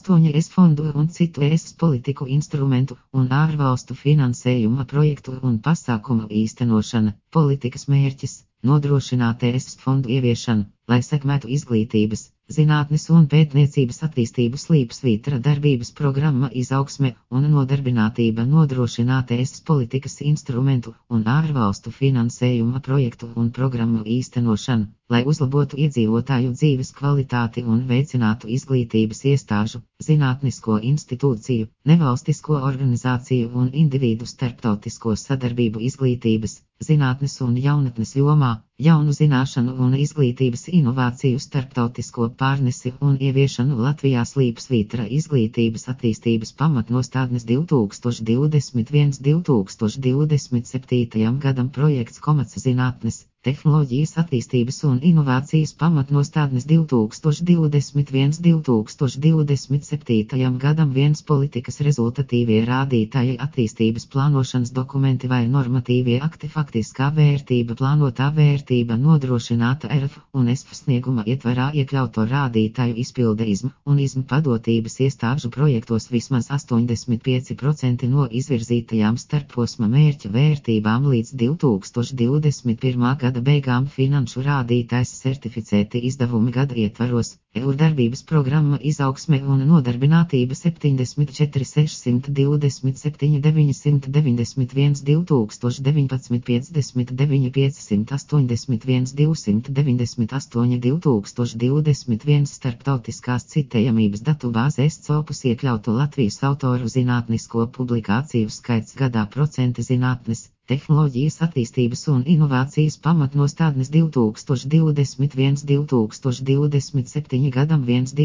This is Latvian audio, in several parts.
8 ES fondu un citu ES politiku instrumentu un ārvalstu finansējuma projektu un pasākumu īstenošana. Politikas mērķis - nodrošināt ES fondu ieviešanu, lai sekmētu izglītības, zinātnes un pētniecības attīstības līdzsvītra darbības programma izaugsme un nodarbinātība, nodrošināt ES politikas instrumentu un ārvalstu finansējuma projektu un programmu īstenošanu, lai uzlabotu iedzīvotāju dzīves kvalitāti un veicinātu izglītības iestāžu, zinātnisko institūciju, nevalstisko organizāciju un individu starptautisko sadarbību izglītības, zinātnes un jaunatnes jomā, jaunu zināšanu un izglītības inovāciju starptautisko pārnesi un ieviešanu Latvijā līdzsvītra izglītības attīstības pamatnostādnes 2021–2027 gadam projekts zinātnes, tehnoloģijas attīstības un inovācijas pamatnostādnes 2021–2027 gadam politikas rezultatīvie rādītāji attīstības plānošanas dokumenti vai normatīvie akti faktiskā vērtība plānotā vērtība nodrošināta RF un ESF snieguma ietvarā iekļauto rādītāju izpilde IZM un IZM padotības iestāžu projektos vismaz 85% no izvirzītajām starposma mērķa vērtībām līdz 2021. Gada beigām finanšu rādītājs certificēti izdevumi gada ietvaros, EU darbības programma izaugsme un nodarbinātība 74 627 991 2019 59 581 298 2021 starptautiskās citējamības datubāzes Scopus iekļautu Latvijas autoru zinātnisko publikāciju skaits gadā procenti zinātnes, tehnoloģijas attīstības un inovācijas pamatnostādnes 2021–2027 gadam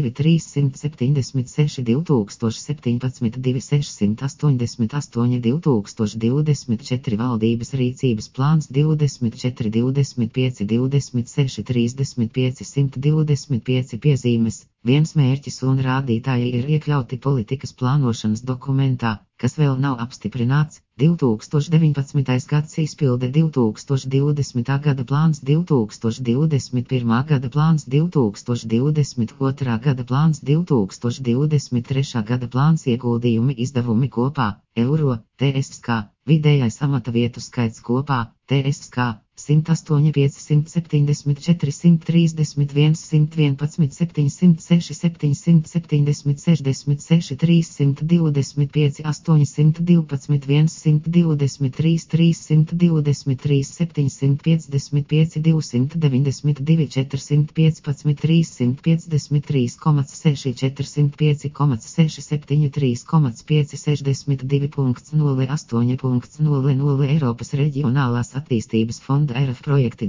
12376 2017 2688 2024 valdības rīcības plāns 24 25 26 35 125 piezīmes. Viens mērķis un rādītāji ir iekļauti politikas plānošanas dokumentā, kas vēl nav apstiprināts. 2019. gads izpilde 2020. gada plāns 2021. gada plāns 2022. gada plāns 2023. gada plāns ieguldījumi izdevumi kopā, eiro, TSK, vidējais amata vietu skaits kopā, TSK, 108 574 131 111 706 770 66 325 812 123 323 755 292 415 353,6 405,673,5 62.08.00 Eiropas reģionālās attīstības fonda RF projekti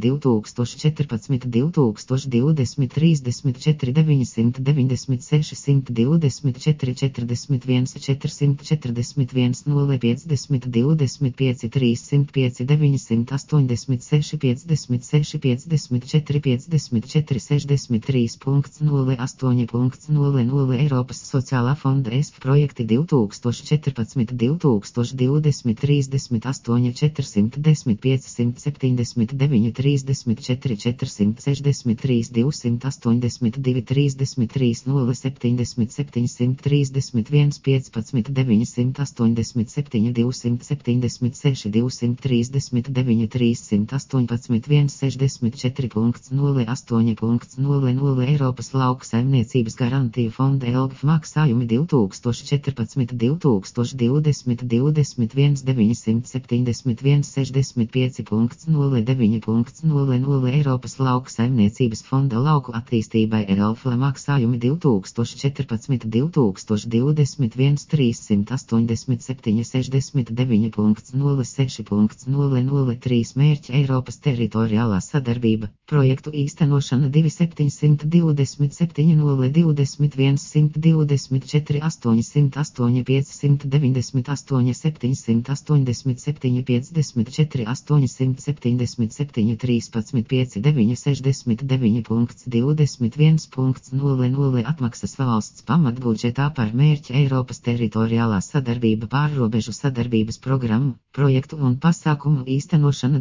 2014–2020 34 996 124 41 441 050 25 305 986 56 54 54 63.08.00 Eiropas sociālā fonda ESF projekti 2014–2020 38 410 579 34 463 282 33 077 731 15 987 276 239 318 164.08.00 Eiropas lauksaimniecības garantiju fonda ELGF maksājumi 2014–2020 21 971 65.09.00 Eiropas lauksaimniecības fonda lauku attīstībai ELFLA maksājumi 2014–2021 387 69.06.003 mērķi Eiropas teritoriālā sadarbība, projektu īstenošana 2727 021 124 808 598 787 54 870 27 13 59 69.21.00 atmaksas valsts pamatbudžetā par mērķi Eiropas teritoriālā sadarbība pārrobežu sadarbības programmu, projektu un pasākumu īstenošana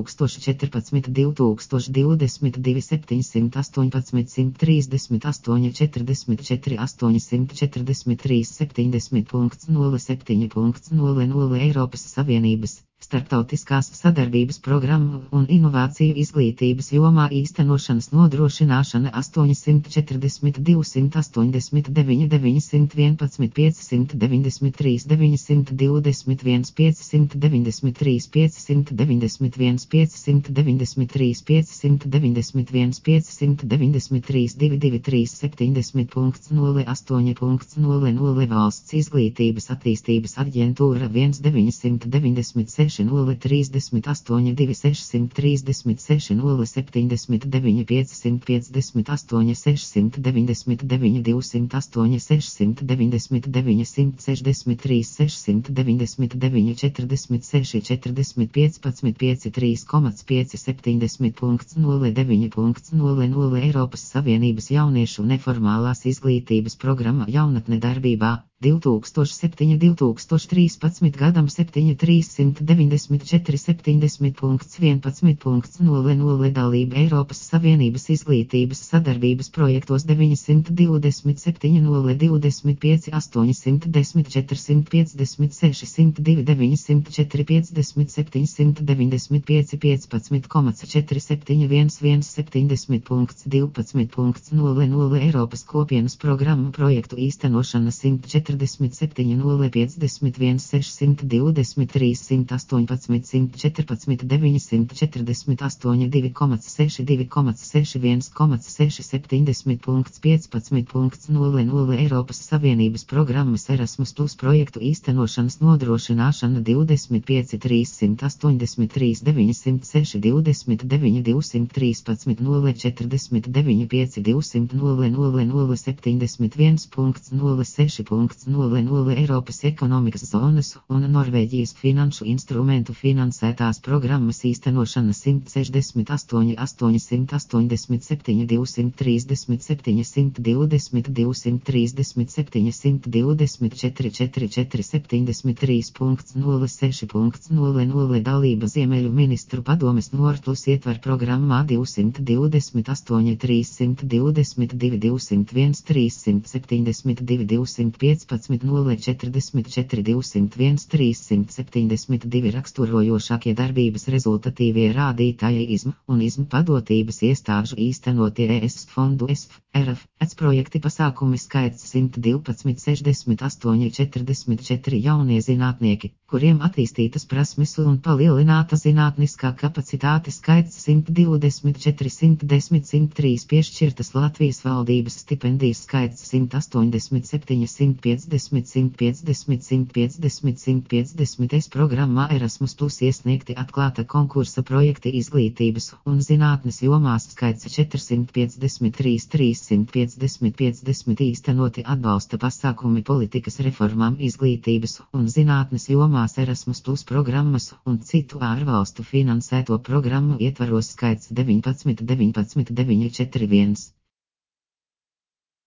2014-2022 718 138 44 843 70.07.00 Eiropas Savienības starptautiskās sadarbības programmu un inovāciju izglītības jomā īstenošanas nodrošināšana 840 289 911 593 921 593 591 593 591 593 223 70.08.00 Valsts izglītības attīstības aģentūra 1996 038 2636 079 558 699 208 699 163 699 46 45 15 3,5 70.09.00 Eiropas Savienības jauniešu neformālās izglītības programma jaunatne darbībā 2007-2013 gadam 7394 70.11.00 dalība Eiropas Savienības izglītības sadarbības projektos 927 025 810 456 102 904 57 195 15,471 70.12.00 Eiropas kopienas programmu projektu īstenošana 147 051 623 118 114 948 2,6 Eiropas Savienības programmas Erasmus Plus projektu īstenošanas nodrošināšana 25 383 906 29 213 049 5 200 071.06.00 Eiropas ekonomikas zonas un Norvēģijas finanšu instrumentu finansētās programmas īstenošana 168 887 237 120 237 124 44 73.06.00 dalība Ziemeļu ministru padomes Nordplus ietver programmā 228 322 201 372 215 044 201 372 raksturojošākie darbības rezultatīvie rādītāji IZM un IZM padotības iestāžu īstenotie ES fondu ESF, RF, EC projekti pasākumi skaits 112 68 44 jaunie zinātnieki, kuriem attīstītas prasmes un palielināta zinātniskā kapacitāte skaits 124 110 103 piešķirtas Latvijas valdības stipendijas skaits 187 150 150 150 150 es programmā Erasmus Plus iesniegti atklāta konkursa projekti izglītības un zinātnes jomās skaits 453 350 50 īstenoti atbalsta pasākumi politikas reformām izglītības un zinātnes jomās Erasmus Plus programmas un citu ārvalstu finansēto programmu ietvaros skaits 19 19 941.